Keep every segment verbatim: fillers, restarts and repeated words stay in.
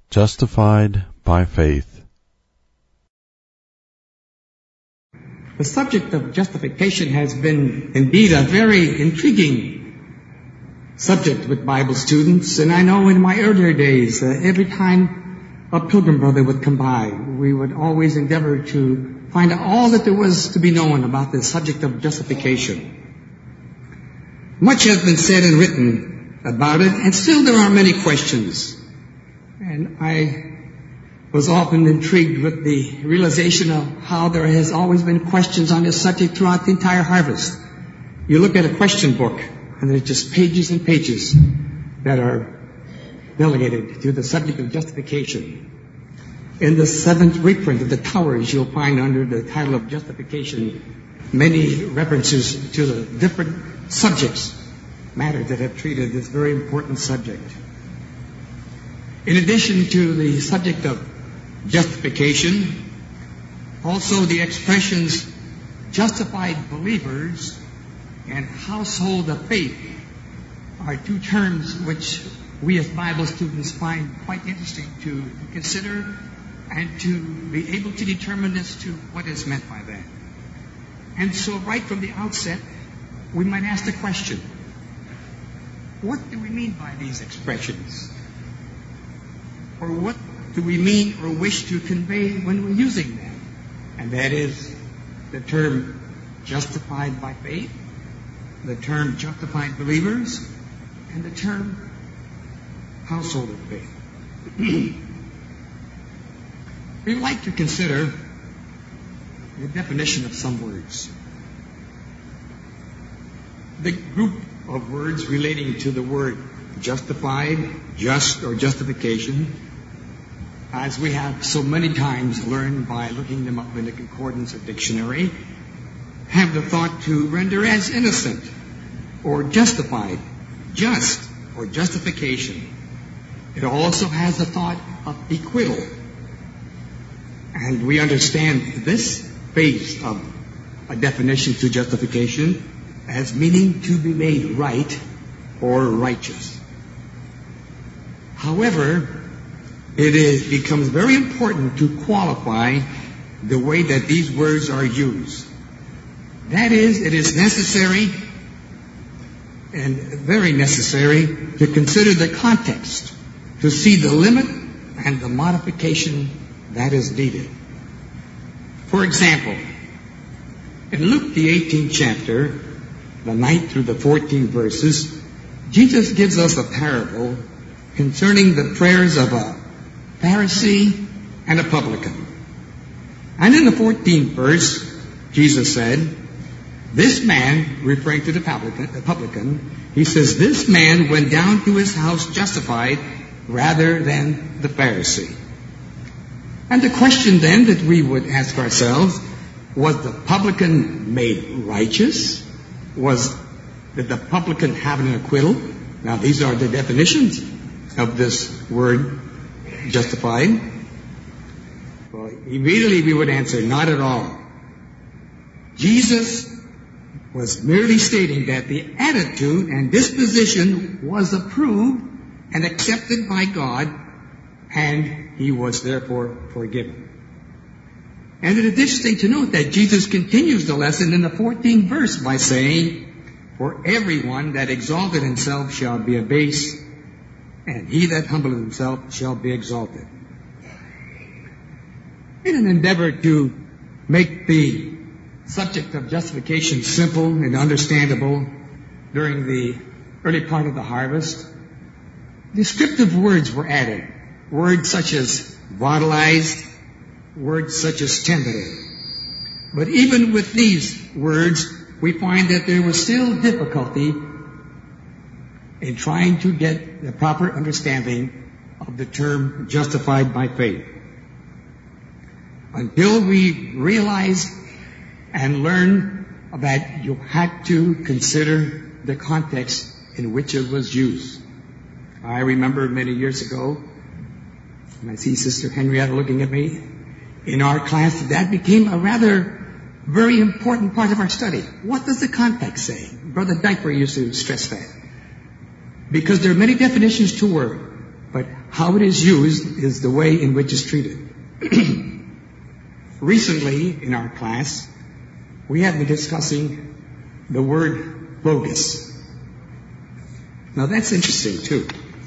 Justified by faith. The subject of justification has been indeed a very intriguing subject with Bible students, and I know in my earlier days, uh, every time a pilgrim brother would come by, we would always endeavor to find out all that there was to be known about the subject of justification. Much has been said and written about it, and still there are many questions. And I was often intrigued with the realization of how there has always been questions on this subject throughout the entire harvest. You look at a question book, and there's just pages and pages that are delegated to the subject of justification. In the seventh reprint of the Towers, you'll find under the title of justification many references to the different subjects, matters that have treated this very important subject. In addition to the subject of justification, also the expressions justified believers and household of faith are two terms which we as Bible students find quite interesting to consider and to be able to determine as to what is meant by that. And so right from the outset, we might ask the question, what do we mean by these expressions? Or what do we mean or wish to convey when we're using them? And that is the term justified by faith, the term justified believers, and the term household of faith. We'd like to consider the definition of some words. The group of words relating to the word justified, just, or justification, as we have so many times learned by looking them up in the concordance or dictionary, have the thought to render as innocent, or justified, just, or justification. It also has the thought of acquittal. And we understand this phase of a definition to justification as meaning to be made right or righteous. However, it is, becomes very important to qualify the way that these words are used. That is, it is necessary and very necessary to consider the context, to see the limit and the modification that is needed. For example, in Luke the eighteenth chapter, the ninth through the fourteenth verses, Jesus gives us a parable concerning the prayers of a Pharisee and a publican. And in the fourteenth verse, Jesus said, this man, referring to the publican, the publican, he says, this man went down to his house justified rather than the Pharisee. And the question then that we would ask ourselves, was the publican made righteous? Was, did the publican have an acquittal? Now these are the definitions of this word justified. Well, immediately we would answer, not at all. Jesus was merely stating that the attitude and disposition was approved and accepted by God, and he was therefore forgiven. And it is interesting to note that Jesus continues the lesson in the fourteenth verse by saying, for everyone that exalted himself shall be abased, and he that humbleth himself shall be exalted. In an endeavor to make the subject of justification simple and understandable during the early part of the harvest, descriptive words were added. Words such as vitalized, words such as tentative. But even with these words, we find that there was still difficulty in trying to get the proper understanding of the term justified by faith. Until we realize and learn that you had to consider the context in which it was used. I remember many years ago, and I see Sister Henrietta looking at me, in our class that became a rather very important part of our study. What does the context say? Brother Diaper used to stress that. Because there are many definitions to word. but how it is used is the way in which it's treated. Recently, in our class, we have been discussing the word logos. Now that's interesting too.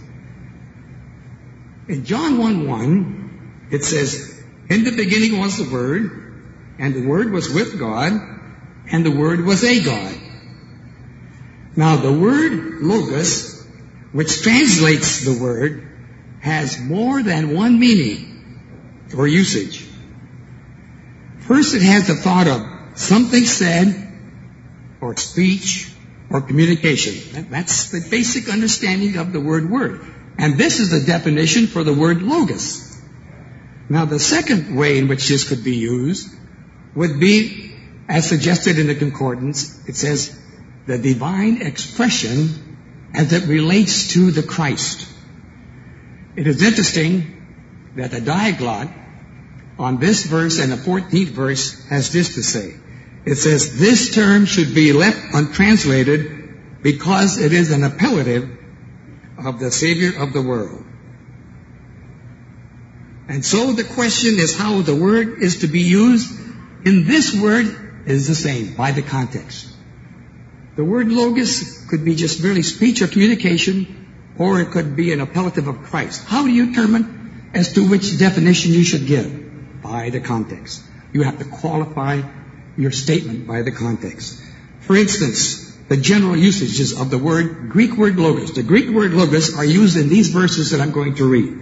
In John one one, it says, "In the beginning was the Word, and the Word was with God, and the Word was a God." Now the word logos, which translates the word, has more than one meaning or usage. First, it has the thought of something said, or speech, or communication. That's the basic understanding of the word word. And this is the definition for the word logos. Now, the second way in which this could be used would be, as suggested in the concordance, it says, the divine expression as it relates to the Christ. It is interesting that the diaglott on this verse and the fourteenth verse has this to say. It says, this term should be left untranslated because it is an appellative of the Savior of the world. And so the question is how the word is to be used. In this word is the same by the context. The word logos could be just merely speech or communication, or it could be an appellative of Christ. How do you determine as to which definition you should give? By the context. You have to qualify your statement by the context. For instance, the general usages of the word, Greek word logos. The Greek word logos are used in these verses that I'm going to read.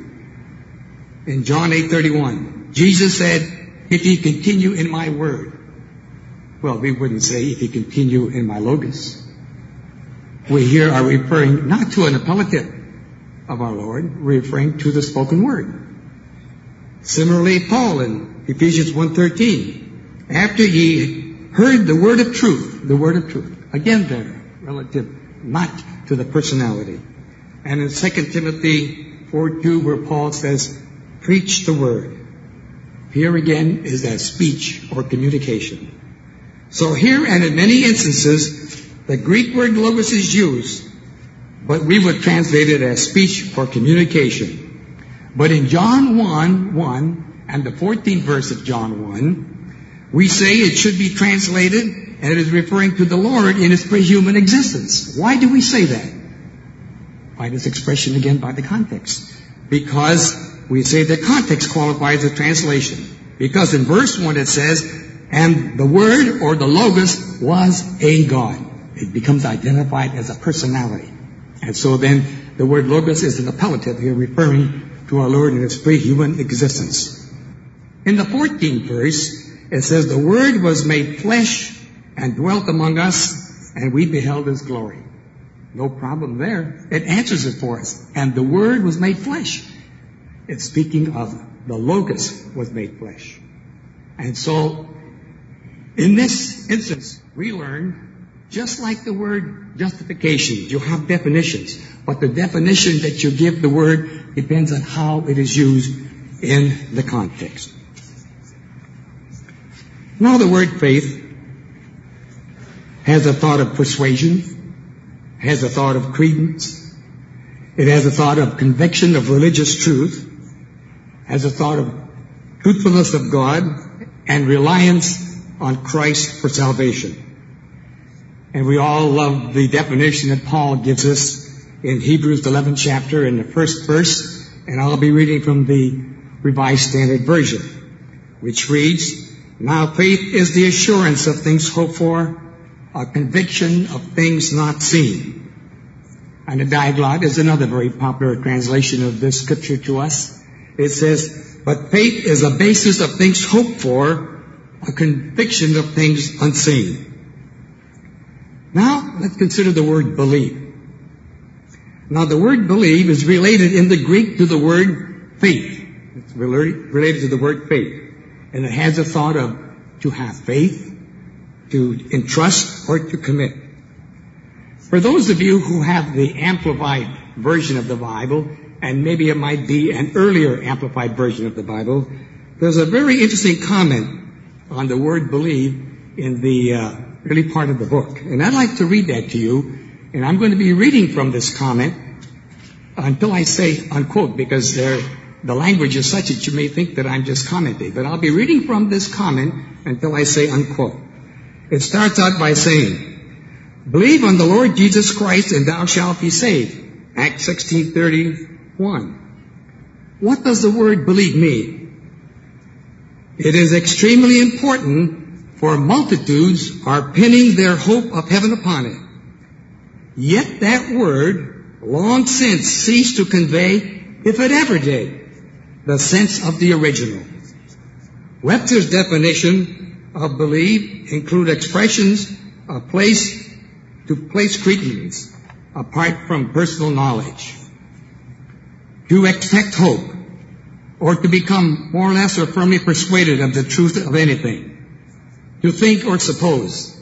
In John eight thirty-one, Jesus said, if ye continue in my word. Well, we wouldn't say if you continue in my logos. We here are referring not to an appellative of our Lord, we're referring to the spoken word. Similarly, Paul in Ephesians one thirteen, after ye heard the word of truth, the word of truth. Again there, relative not to the personality. And in Second Timothy four two, where Paul says, preach the word. Here again is that speech or communication. So here and in many instances, the Greek word logos is used, but we would translate it as speech or communication. But in John one one and the fourteenth verse of John one, we say it should be translated, and it is referring to the Lord in His pre-human existence. Why do we say that? By this expression again, by the context. Because we say the context qualifies the translation. Because in verse one it says, and the Word or the Logos was a God. It becomes identified as a personality. And so then the word Logos is an appellative here referring to our Lord in His pre-human existence. In the fourteenth verse, it says, the Word was made flesh and dwelt among us, and we beheld His glory. No problem there. It answers it for us. And the Word was made flesh. It's speaking of the Logos was made flesh. And so, in this instance, we learn, just like the word justification, you have definitions, but the definition that you give the word depends on how it is used in the context. Now the word faith has a thought of persuasion, has a thought of credence, it has a thought of conviction of religious truth, has a thought of truthfulness of God, and reliance on Christ for salvation. And we all love the definition that Paul gives us in Hebrews eleventh chapter in the first verse, and I'll be reading from the Revised Standard Version, which reads, now faith is the assurance of things hoped for, a conviction of things not seen. And the Diaglott is another very popular translation of this scripture to us. It says, but faith is a basis of things hoped for, a conviction of things unseen. Now, let's consider the word believe. Now, the word believe is related in the Greek to the word faith. It's related to the word faith. And it has a thought of to have faith, to entrust, or to commit. For those of you who have the amplified version of the Bible, and maybe it might be an earlier amplified version of the Bible, there's a very interesting comment on the word believe in the uh, early part of the book. And I'd like to read that to you. And I'm going to be reading from this comment until I say unquote, because the language is such that you may think that I'm just commenting. But I'll be reading from this comment until I say unquote. It starts out by saying, believe on the Lord Jesus Christ and thou shalt be saved. Acts sixteen thirty-one. What does the word believe mean? It is extremely important, for multitudes are pinning their hope of heaven upon it. Yet that word long since ceased to convey, if it ever did, the sense of the original. Webster's definition of believe include expressions of place to place credence apart from personal knowledge. To expect hope, or to become more or less or firmly persuaded of the truth of anything. To think or suppose.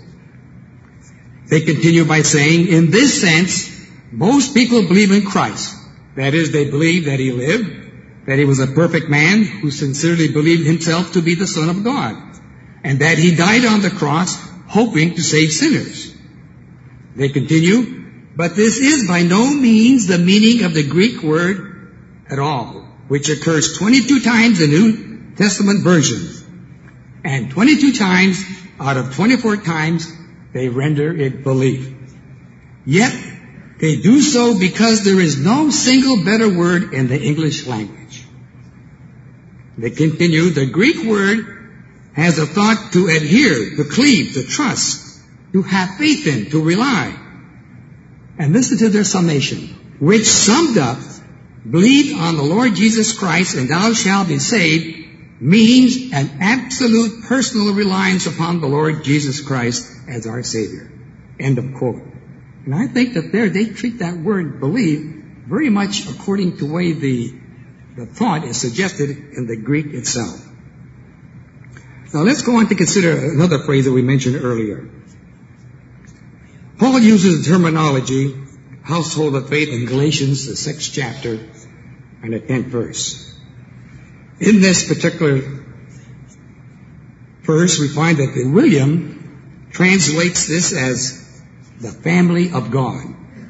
They continue by saying, in this sense, most people believe in Christ. That is, they believe that He lived, that He was a perfect man who sincerely believed Himself to be the Son of God, and that He died on the cross hoping to save sinners. They continue, but this is by no means the meaning of the Greek word at all, which occurs twenty-two times in New Testament versions, and twenty-two times out of twenty-four times they render it belief. Yet they do so because there is no single better word in the English language. They continue, the Greek word has a thought to adhere, to cleave, to trust, to have faith in, to rely. And listen to their summation, which summed up, believe on the Lord Jesus Christ and thou shalt be saved, means an absolute personal reliance upon the Lord Jesus Christ as our Savior. End of quote. And I think that there they treat that word believe very much according to the way the, the thought is suggested in the Greek itself. Now let's go on to consider another phrase that we mentioned earlier. Paul uses the terminology household of faith in Galatians, the sixth chapter and the tenth verse. In this particular verse, we find that the William translates this as the family of God.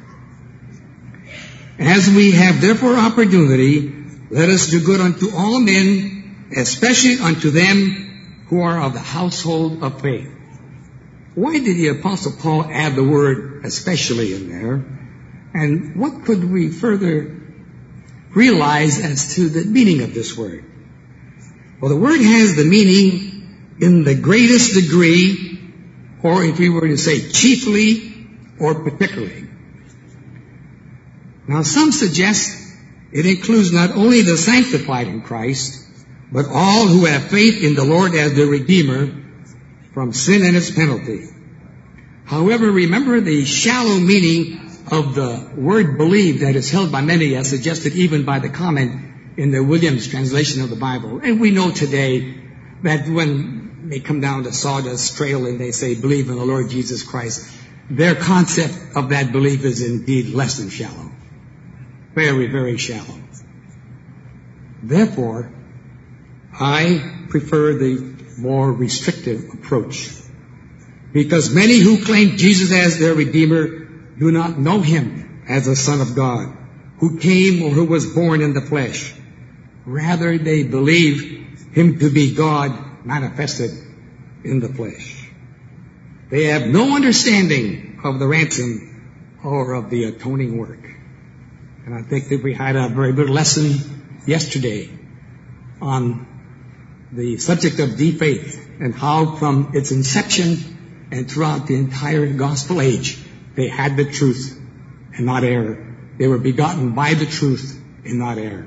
As we have therefore opportunity, let us do good unto all men, especially unto them who are of the household of faith. Why did the Apostle Paul add the word especially in there? And what could we further realize as to the meaning of this word? Well, the word has the meaning in the greatest degree, or if we were to say chiefly or particularly. Now, some suggest it includes not only the sanctified in Christ, but all who have faith in the Lord as their Redeemer from sin and its penalty. However, remember the shallow meaning of the word believe that is held by many, as suggested even by the comment in the Williams translation of the Bible. And we know today that when they come down the Sawdust Trail and they say believe in the Lord Jesus Christ, their concept of that belief is indeed less than shallow. Very, very shallow. Therefore, I prefer the more restrictive approach, because many who claim Jesus as their Redeemer do not know Him as the Son of God, who came or who was born in the flesh. Rather, they believe Him to be God manifested in the flesh. They have no understanding of the ransom or of the atoning work. And I think that we had a very good lesson yesterday on the subject of deep faith and how from its inception and throughout the entire gospel age, they had the truth and not error. They were begotten by the truth and not error.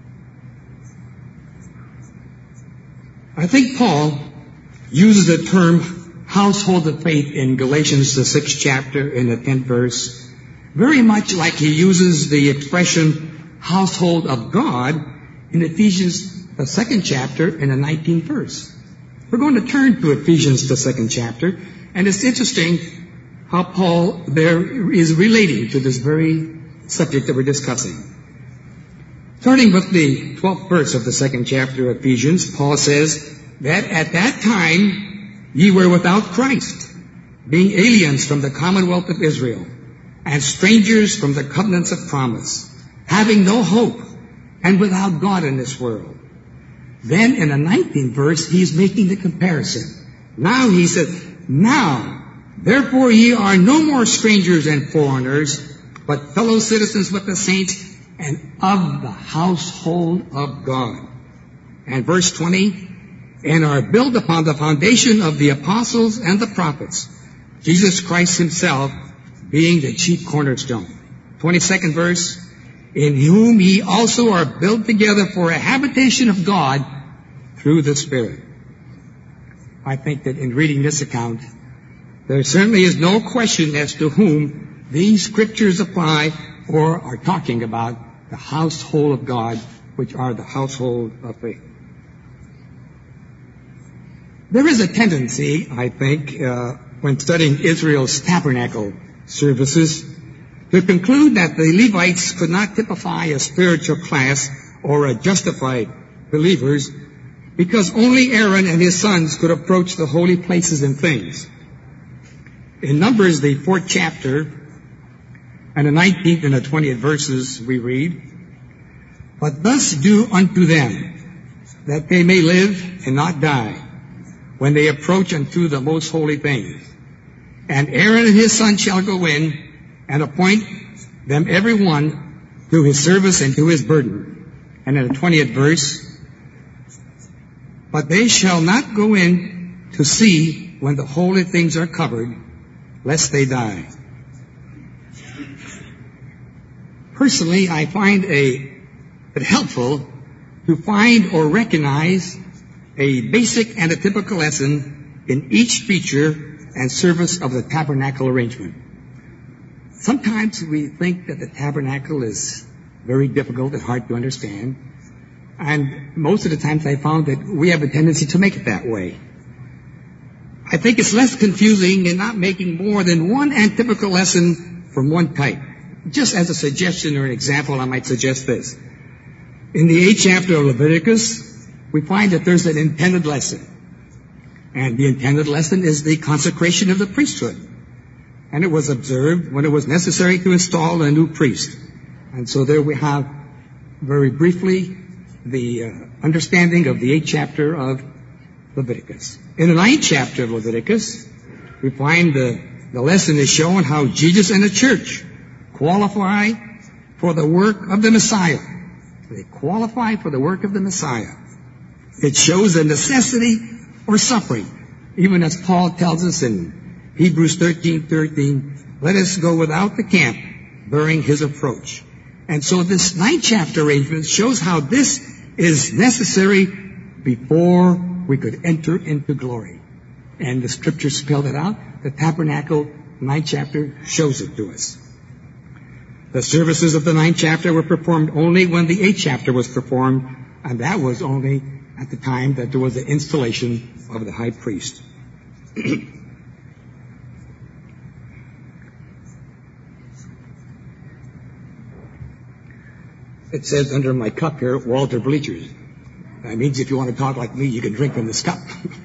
I think Paul uses the term household of faith in Galatians, the sixth chapter, in the tenth verse, very much like he uses the expression household of God in Ephesians, the second chapter, in the nineteenth verse. We're going to turn to Ephesians, the second chapter, and it's interesting how Paul there is relating to this very subject that we're discussing. Starting with the twelfth verse of the second chapter of Ephesians, Paul says that at that time ye were without Christ, being aliens from the commonwealth of Israel, and strangers from the covenants of promise, having no hope and without God in this world. Then in the nineteenth verse, he's making the comparison. Now he said, now, therefore ye are no more strangers and foreigners, but fellow citizens with the saints and of the household of God. And verse twenty, and are built upon the foundation of the apostles and the prophets, Jesus Christ himself being the chief cornerstone. twenty-second verse, in whom ye also are built together for a habitation of God through the Spirit. I think that in reading this account, there certainly is no question as to whom these scriptures apply or are talking about the household of God, which are the household of faith. There is a tendency, I think, uh, when studying Israel's tabernacle services, to conclude that the Levites could not typify a spiritual class or a justified believers because only Aaron and his sons could approach the holy places and things. In Numbers, the fourth chapter, and the nineteenth and the twentieth verses, we read, but thus do unto them, that they may live and not die, when they approach unto the most holy things. And Aaron and his son shall go in and appoint them every one to his service and to his burden. And in the twentieth verse, but they shall not go in to see when the holy things are covered, lest they die. Personally, I find a, it helpful to find or recognize a basic and a typical lesson in each feature and service of the tabernacle arrangement. Sometimes we think that the tabernacle is very difficult and hard to understand, and most of the times I found that we have a tendency to make it that way. I think it's less confusing in not making more than one atypical lesson from one type. Just as a suggestion or an example, I might suggest this. In the eighth chapter of Leviticus, we find that there's an intended lesson. And the intended lesson is the consecration of the priesthood. And it was observed when it was necessary to install a new priest. And so there we have, very briefly, the uh, understanding of the eighth chapter of Leviticus. In the ninth chapter of Leviticus, we find the, the lesson is shown how Jesus and the church qualify for the work of the Messiah. They qualify for the work of the Messiah. It shows a necessity or suffering. Even as Paul tells us in Hebrews thirteen thirteen, let us go without the camp during his approach. And so this ninth chapter arrangement shows how this is necessary before we could enter into glory. And the scriptures spell that out. The tabernacle, ninth chapter, shows it to us. The services of the ninth chapter were performed only when the eighth chapter was performed, and that was only at the time that there was the installation of the high priest. It says under my cup here, Walter Bleachers. That means if you want to talk like me, you can drink from this cup.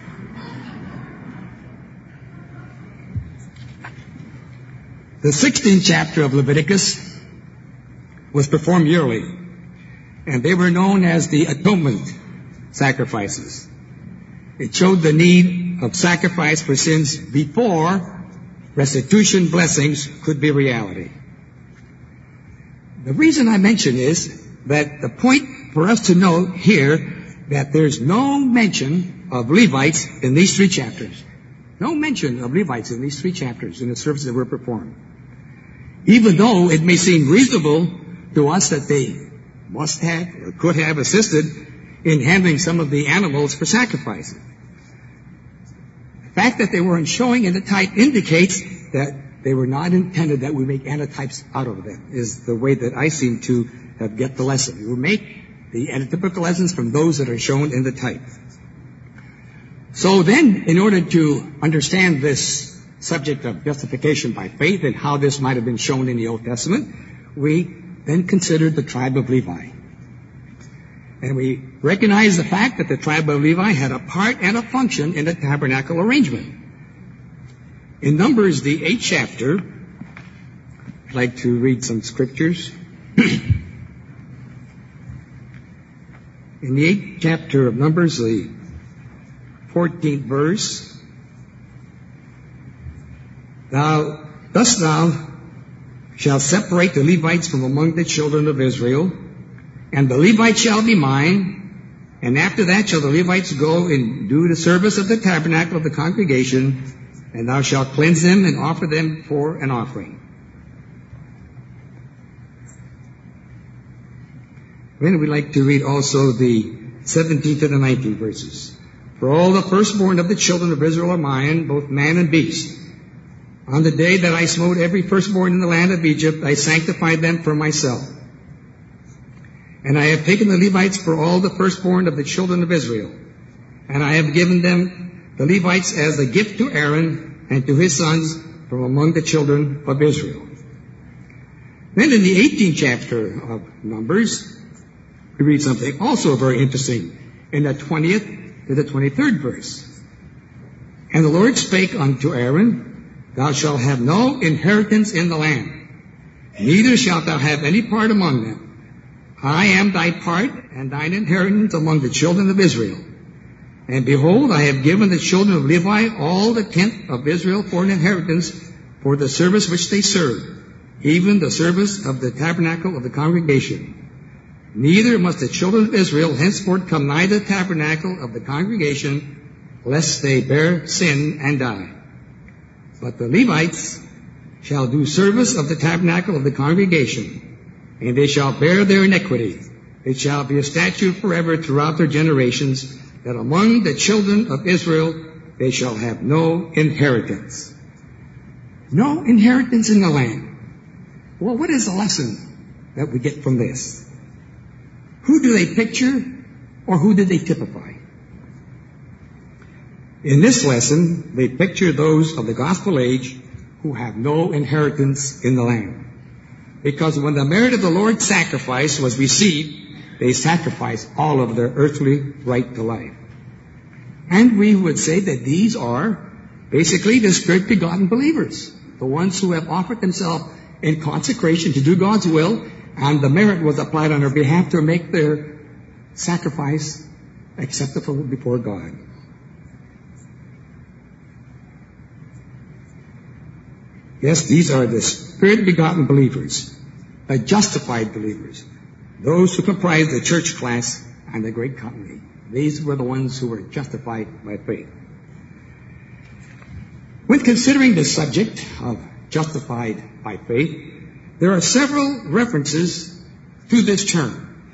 The sixteenth chapter of Leviticus was performed yearly, and they were known as the atonement sacrifices. It showed the need of sacrifice for sins before restitution blessings could be reality. The reason I mention is that the point for us to note here that there's no mention of Levites in these three chapters. No mention of Levites in these three chapters in the services that were performed. Even though it may seem reasonable to us that they must have or could have assisted in handling some of the animals for sacrificing. The fact that they weren't showing in the type indicates that they were not intended that we make antitypes out of them, is the way that I seem to have get the lesson. We will make the antitypical lessons from those that are shown in the type. So then, in order to understand this subject of justification by faith and how this might have been shown in the Old Testament, we then considered the tribe of Levi. And we recognize the fact that the tribe of Levi had a part and a function in the tabernacle arrangement. In Numbers, the eighth chapter, I'd like to read some scriptures. In the eighth chapter of Numbers, the fourteenth verse, Thou, thus thou shalt separate the Levites from among the children of Israel, and the Levites shall be mine, and after that shall the Levites go and do the service of the tabernacle of the congregation, and thou shalt cleanse them and offer them for an offering. Then we'd like to read also the seventeenth to the nineteenth verses. For all the firstborn of the children of Israel are mine, both man and beast. On the day that I smote every firstborn in the land of Egypt, I sanctified them for myself. And I have taken the Levites for all the firstborn of the children of Israel. And I have given them, the Levites, as a gift to Aaron and to his sons from among the children of Israel. Then in the eighteenth chapter of Numbers, we read something also very interesting in the twentieth to the twenty-third verse. And the Lord spake unto Aaron, Thou shalt have no inheritance in the land, neither shalt thou have any part among them. I am thy part and thine inheritance among the children of Israel. And behold, I have given the children of Levi all the tenth of Israel for an inheritance for the service which they serve, even the service of the tabernacle of the congregation. Neither must the children of Israel henceforth come nigh the tabernacle of the congregation, lest they bear sin and die. But the Levites shall do service of the tabernacle of the congregation, and they shall bear their iniquity. It shall be a statute forever throughout their generations, that among the children of Israel they shall have no inheritance. No inheritance in the land. Well, what is the lesson that we get from this? Who do they picture, or who do they typify? In this lesson, they picture those of the gospel age who have no inheritance in the land. Because when the merit of the Lord's sacrifice was received, they sacrificed all of their earthly right to life. And we would say that these are basically the Spirit-begotten believers, the ones who have offered themselves in consecration to do God's will, and the merit was applied on their behalf to make their sacrifice acceptable before God. Yes, these are the Spirit-begotten believers, the justified believers, those who comprise the church class and the great company. These were the ones who were justified by faith. When considering the subject of justified by faith, there are several references to this term.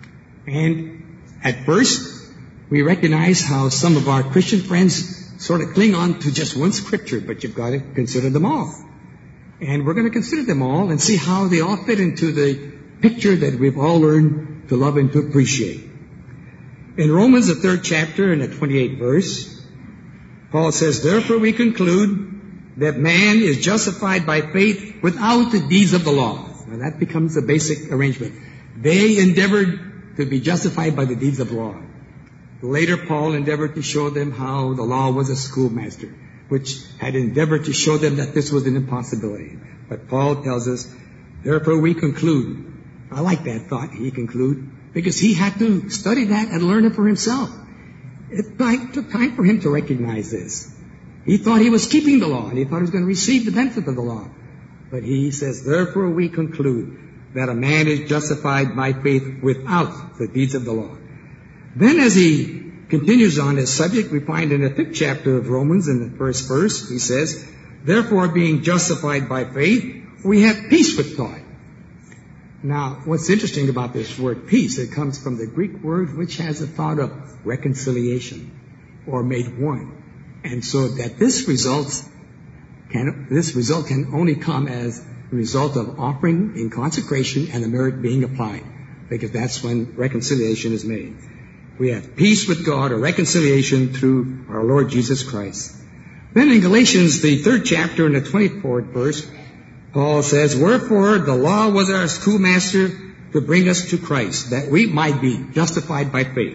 And at first, we recognize how some of our Christian friends sort of cling on to just one scripture, but you've got to consider them all. And we're going to consider them all and see how they all fit into the picture that we've all learned to love and to appreciate. In Romans, the third chapter and the twenty-eighth verse, Paul says, Therefore we conclude that man is justified by faith without the deeds of the law. Now that becomes the basic arrangement. They endeavored to be justified by the deeds of the law. Later, Paul endeavored to show them how the law was a schoolmaster, which had endeavored to show them that this was an impossibility. But Paul tells us, therefore we conclude. I like that thought, he conclude, because he had to study that and learn it for himself. It took time for him to recognize this. He thought he was keeping the law, and he thought he was going to receive the benefit of the law. But he says, therefore we conclude that a man is justified by faith without the deeds of the law. Then as he continues on his subject, we find in the fifth chapter of Romans, in the first verse, he says, Therefore, being justified by faith, we have peace with God. Now, what's interesting about this word peace, it comes from the Greek word which has the thought of reconciliation, or made one. And so that this results can, this result can only come as a result of offering in consecration and the merit being applied, because that's when reconciliation is made. We have peace with God, or reconciliation through our Lord Jesus Christ. Then in Galatians, the third chapter and the twenty-fourth verse, Paul says, Wherefore the law was our schoolmaster to bring us to Christ, that we might be justified by faith.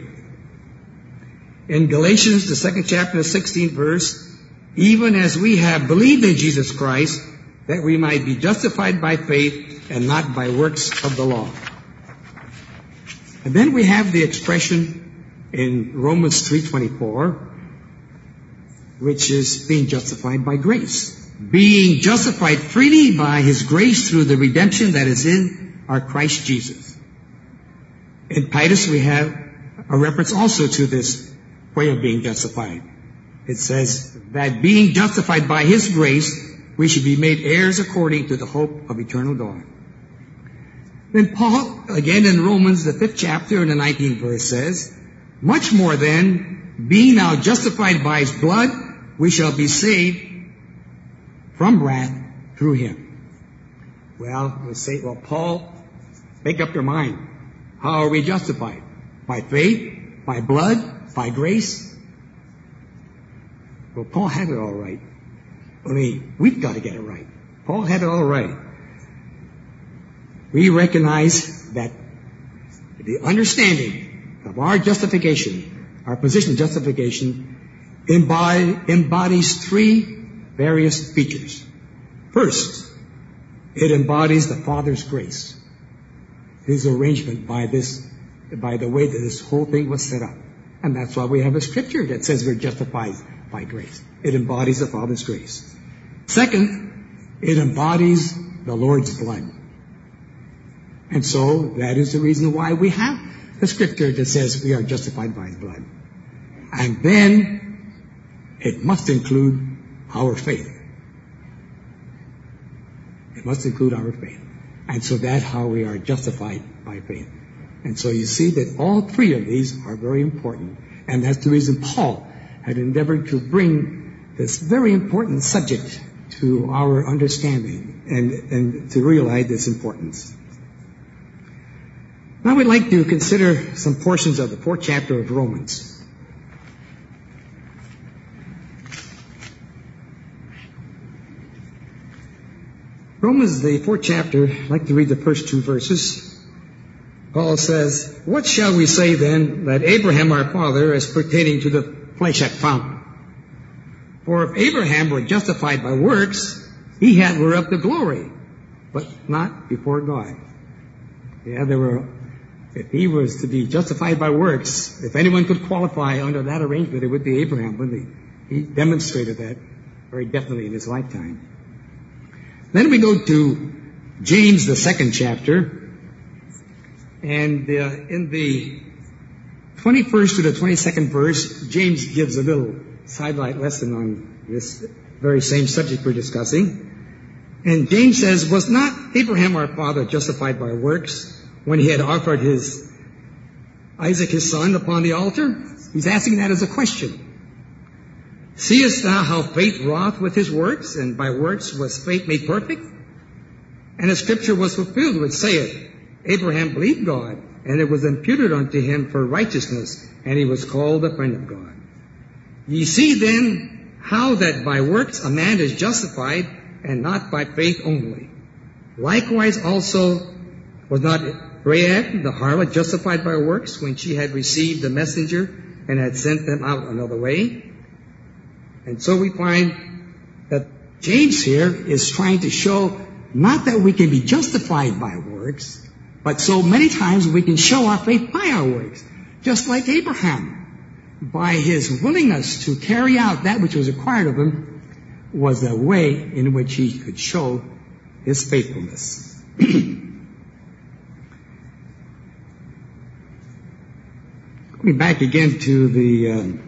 In Galatians, the second chapter, the sixteenth verse, Even as we have believed in Jesus Christ, that we might be justified by faith and not by works of the law. And then we have the expression in Romans three twenty-four, which is being justified by grace. Being justified freely by His grace through the redemption that is in our Christ Jesus. In Titus we have a reference also to this way of being justified. It says that being justified by His grace, we should be made heirs according to the hope of eternal glory. Then Paul, again in Romans, the fifth chapter and the nineteenth verse says, much more then, being now justified by His blood, we shall be saved from wrath through Him. Well, we say, well, Paul, make up your mind. How are we justified? By faith? By blood? By grace? Well, Paul had it all right. Only we've got to get it right. Paul had it all right. We recognize that the understanding of our justification, our position of justification, embody, embodies three various features. First, it embodies the Father's grace, His arrangement by this, by the way that this whole thing was set up. And that's why we have a scripture that says we're justified by grace. It embodies the Father's grace. Second, it embodies the Lord's blood. And so that is the reason why we have the scripture that says we are justified by His blood. And then it must include our faith. It must include our faith. And so that's how we are justified by faith. And so you see that all three of these are very important. And that's the reason Paul had endeavored to bring this very important subject to our understanding and, and to realize its importance. Now we'd like to consider some portions of the fourth chapter of Romans. Romans, the fourth chapter, I'd like to read the first two verses. Paul says, what shall we say then that Abraham our father, as pertaining to the flesh, hath found? For if Abraham were justified by works, he had whereof the glory, but not before God. Yeah, there were, if he was to be justified by works, if anyone could qualify under that arrangement, it would be Abraham, wouldn't he? He demonstrated that very definitely in his lifetime. Then we go to James, the second chapter, and uh, in the twenty-first to the twenty-second verse, James gives a little sidelight lesson on this very same subject we're discussing. And James says, was not Abraham our father justified by works when he had offered his Isaac his son upon the altar? He's asking that as a question. Seest thou how faith wrought with his works, and by works was faith made perfect? And the scripture was fulfilled which saith, Abraham believed God, and it was imputed unto him for righteousness, and he was called a friend of God. Ye see then how that by works a man is justified, and not by faith only. Likewise also was not Rahab the harlot justified by works when she had received the messenger and had sent them out another way? And so we find that James here is trying to show not that we can be justified by works, but so many times we can show our faith by our works. Just like Abraham, by his willingness to carry out that which was required of him, was a way in which he could show his faithfulness. Going back again to the um,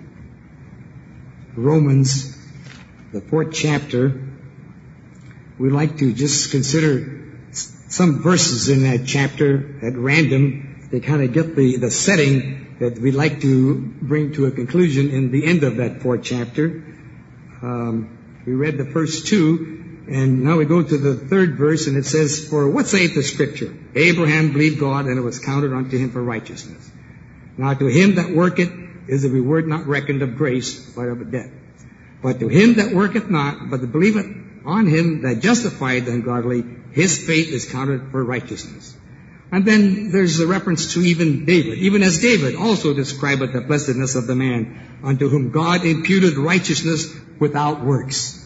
Romans, the fourth chapter, we'd like to just consider some verses in that chapter at random to kind of get the, the setting that we'd like to bring to a conclusion in the end of that fourth chapter. Um, we read the first two, and now we go to the third verse, and it says, for what saith the scripture? Abraham believed God, and it was counted unto him for righteousness. Now to him that worketh is the reward not reckoned of grace, but of debt. But to him that worketh not, but believeth on him that justifieth the ungodly, his faith is counted for righteousness. And then there's a reference to even David. Even as David also describeth the blessedness of the man unto whom God imputed righteousness without works.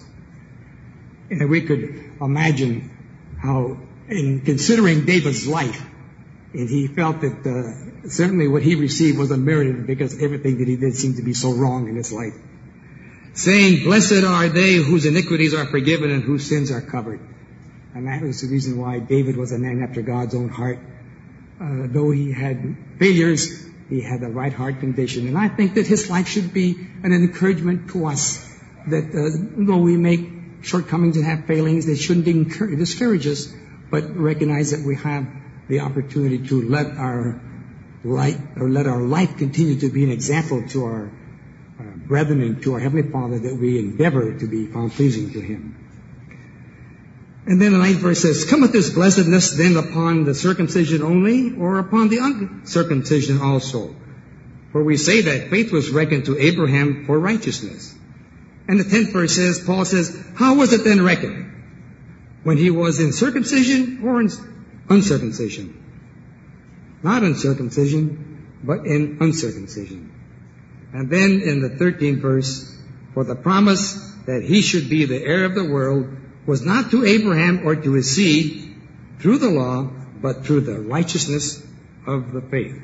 And we could imagine how, in considering David's life, And he felt that uh, certainly what he received was unmerited because everything that he did seemed to be so wrong in his life. Saying, blessed are they whose iniquities are forgiven and whose sins are covered. And that was the reason why David was a man after God's own heart. Uh, though he had failures, he had the right heart condition. And I think that his life should be an encouragement to us that uh, though we make shortcomings and have failings, they shouldn't encourage, discourage us, but recognize that we have the opportunity to let our light or let our life continue to be an example to our uh, brethren and to our Heavenly Father, that we endeavor to be found pleasing to Him. And then the ninth verse says, cometh this blessedness then upon the circumcision only, or upon the uncircumcision also? For we say that faith was reckoned to Abraham for righteousness. And the tenth verse says, Paul says, how was it then reckoned? When he was in circumcision or in uncircumcision? Not in circumcision, but in uncircumcision. And then in the thirteenth verse, for the promise that he should be the heir of the world was not to Abraham or to his seed through the law, but through the righteousness of the faith.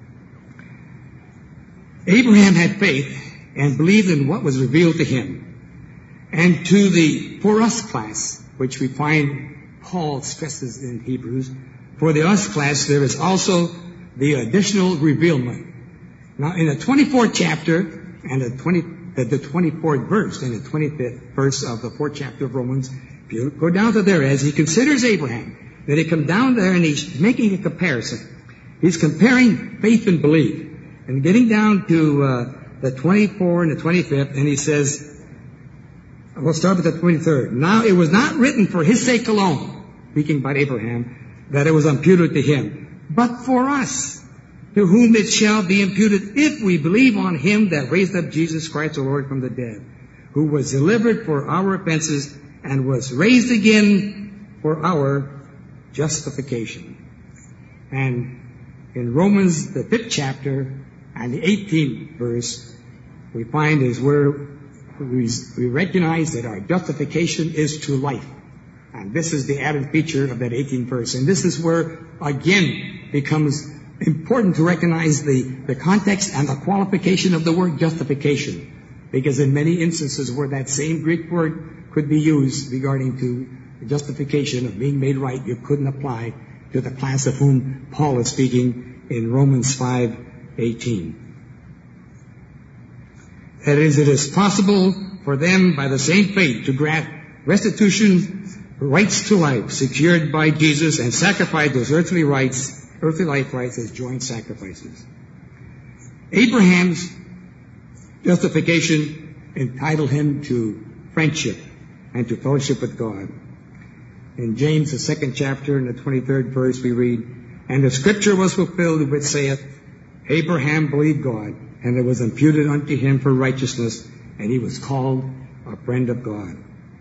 Abraham had faith and believed in what was revealed to him. And to the for us class, which we find Paul stresses in Hebrews, for the us class there is also the additional revealment. Now in the twenty-fourth chapter and the twenty the, the twenty-fourth verse and the twenty-fifth verse of the fourth chapter of Romans, if you go down to there, as he considers Abraham, that he come down there and he's making a comparison. He's comparing faith and belief. And getting down to uh, the twenty-fourth and the twenty-fifth, and he says, we'll start with the twenty-third. Now it was not written for his sake alone, speaking about Abraham, that it was imputed to him, but for us, to whom it shall be imputed if we believe on him that raised up Jesus Christ the Lord from the dead, who was delivered for our offenses and was raised again for our justification. And in Romans, the fifth chapter and the eighteenth verse, we find is where we, we recognize that our justification is to life. And this is the added feature of that eighteenth verse. And this is where, again, becomes important to recognize the, the context and the qualification of the word justification. Because in many instances where that same Greek word could be used regarding to the justification of being made right, you couldn't apply to the class of whom Paul is speaking in Romans five eighteen. That is, it is possible for them by the same faith to grant restitution rights to life secured by Jesus and sacrifice those earthly rights, earthly life rights as joint sacrifices. Abraham's justification entitled him to friendship and to fellowship with God. In James, the second chapter, in the twenty-third verse, we read, and the scripture was fulfilled which saith, Abraham believed God, and it was imputed unto him for righteousness, and he was called a friend of God.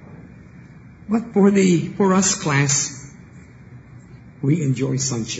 But for the for us class, we enjoy sonship.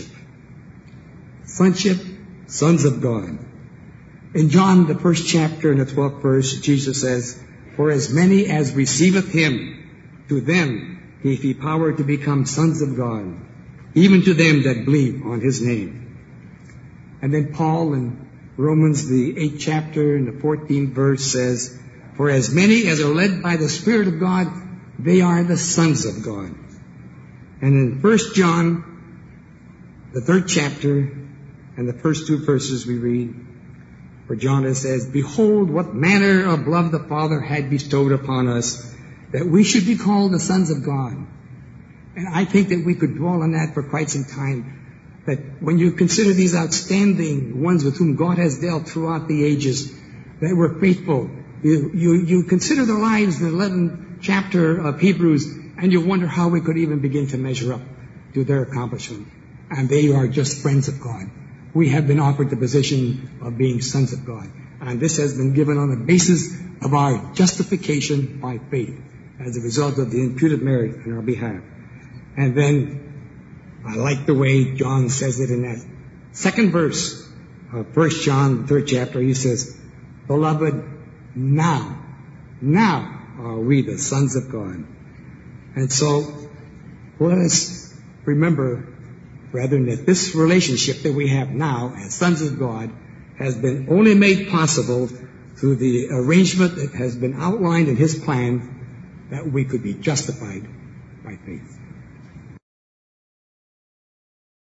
Sonship, sons of God. In John, the first chapter, in the twelfth verse, Jesus says, for as many as receiveth him, to them gave he power to become sons of God, even to them that believe on his name. And then Paul in Romans, the eighth chapter, and the fourteenth verse says, for as many as are led by the Spirit of God, they are the sons of God. And in First John, the third chapter, and the first two verses we read, where John says, behold, what manner of love the Father had bestowed upon us, that we should be called the sons of God. And I think that we could dwell on that for quite some time. That when you consider these outstanding ones with whom God has dealt throughout the ages, that were faithful, you, you, you consider their lives in the eleventh chapter of Hebrews, and you wonder how we could even begin to measure up to their accomplishment. And they are just friends of God. We have been offered the position of being sons of God. And this has been given on the basis of our justification by faith as a result of the imputed merit on our behalf. And then I like the way John says it in that second verse of First John, the third chapter. He says, beloved, now, now are we the sons of God. And so let us remember Brethren, that this relationship that we have now as sons of God has been only made possible through the arrangement that has been outlined in His plan that we could be justified by faith.